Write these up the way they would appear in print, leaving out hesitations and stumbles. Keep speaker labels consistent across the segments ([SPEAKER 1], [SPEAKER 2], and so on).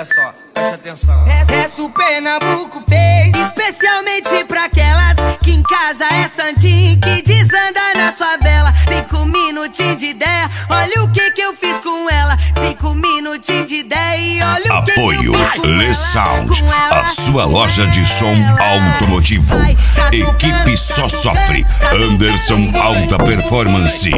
[SPEAKER 1] olha só, presta atenção.
[SPEAKER 2] Essa o Pernambuco fez especialmente pra aquelas que em casa é santinho, que desanda na favela. 5 minutinhos de ideia, olha o que eu fiz com ela. 5 minutinhos de ideia e olha o que eu fiz com ela.
[SPEAKER 3] Apoio Le Sound, a sua loja de som automotivo. Equipe Só Sofre, Anderson Alta Performance.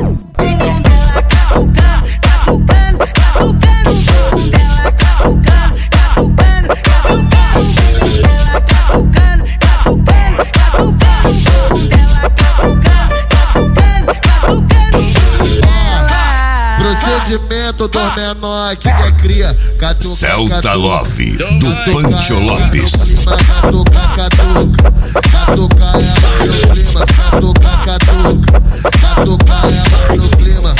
[SPEAKER 4] Procedimento do menor que quer cria.
[SPEAKER 3] Celta Love, do Pancho Lopes.
[SPEAKER 4] Catuca ela no clima. Catuca ela no clima.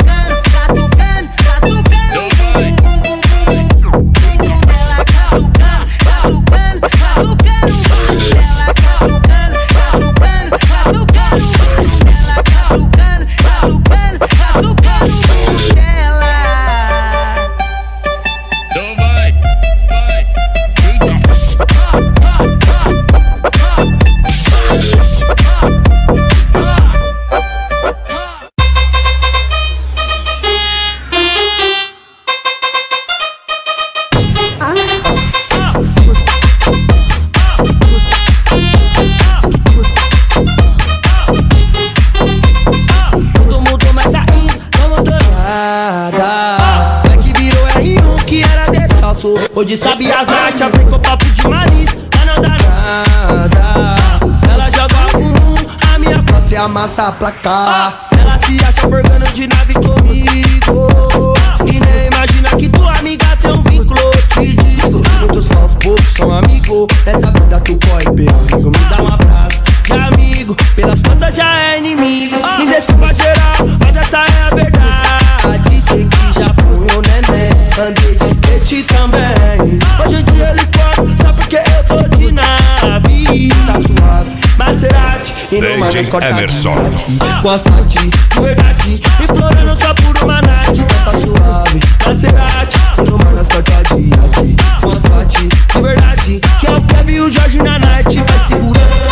[SPEAKER 5] Hoje sabe as marchas, aplicou papo de malícia, mas não dá nada. Ela joga o bumbum, a minha própria é amassa a placar. Ela se acha porgando de nave comigo, e nem imagina que tua amiga tem um vínculo. Te digo, muitos são os poucos, são amigos. Nessa vida tu corre perigo, me dá um abraço de amigo. Pelas contas já é inimigo. Me desculpa geral, mas essa é a verdade. Sei que já fui um neném, andei de skate também. Hoje em dia eles podem, só porque eu tô de nave. Tá suave, Maserati e no manos corta
[SPEAKER 3] Emerson.
[SPEAKER 5] com asfalto de verdade, explorando só por uma night. Tá suave, Maserati e no manos corta de arte, com asfalto de verdade, que é o Kevin e o Jorge na night. Vai segurando.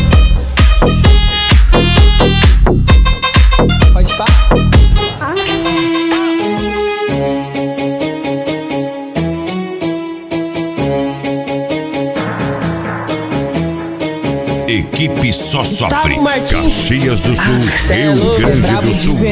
[SPEAKER 5] Pode estar?
[SPEAKER 3] Equipe Só Sofre, Caxias do Sul, Rio Grande do Sul.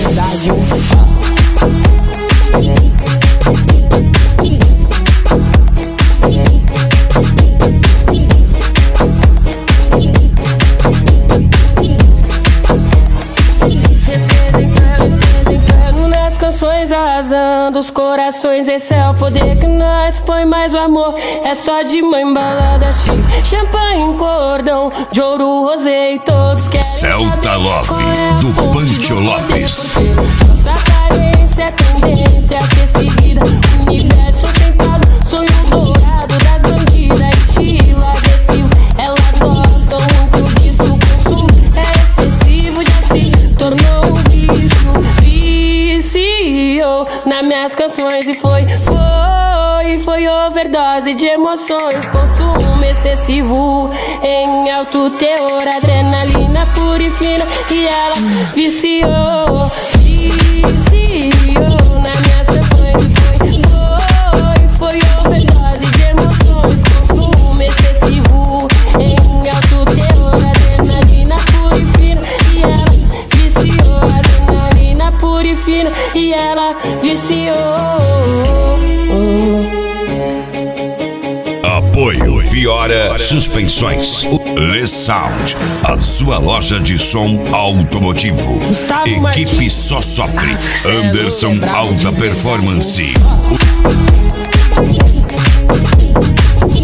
[SPEAKER 6] Representando nas canções, arrasando os corações. Esse é o poder que nós põe, mais o amor é só de mãe, balada chique, champanhe, cordão de ouro, rosé e todos querem
[SPEAKER 3] Celta Love, do Pancho Lopes.
[SPEAKER 6] Nossa aparência é tendência a ser seguida, universo ostentado, sonho dourado das bandidas, estilo agressivo. Elas gostam muito disso, o consumo é excessivo, já se tornou um vício. Viciou nas minhas canções e foi overdose de emoções, consumo excessivo em alto teor, adrenalina pura e fina, e ela viciou nas minhas canções e foi overdose de emoções, consumo excessivo em alto teor, adrenalina pura e fina, e ela viciou, adrenalina pura e fina, e ela viciou.
[SPEAKER 3] Apoio Viora Suspensões. Le Sound, a sua loja de som automotivo. Equipe Só Sofre, Anderson Alta Performance.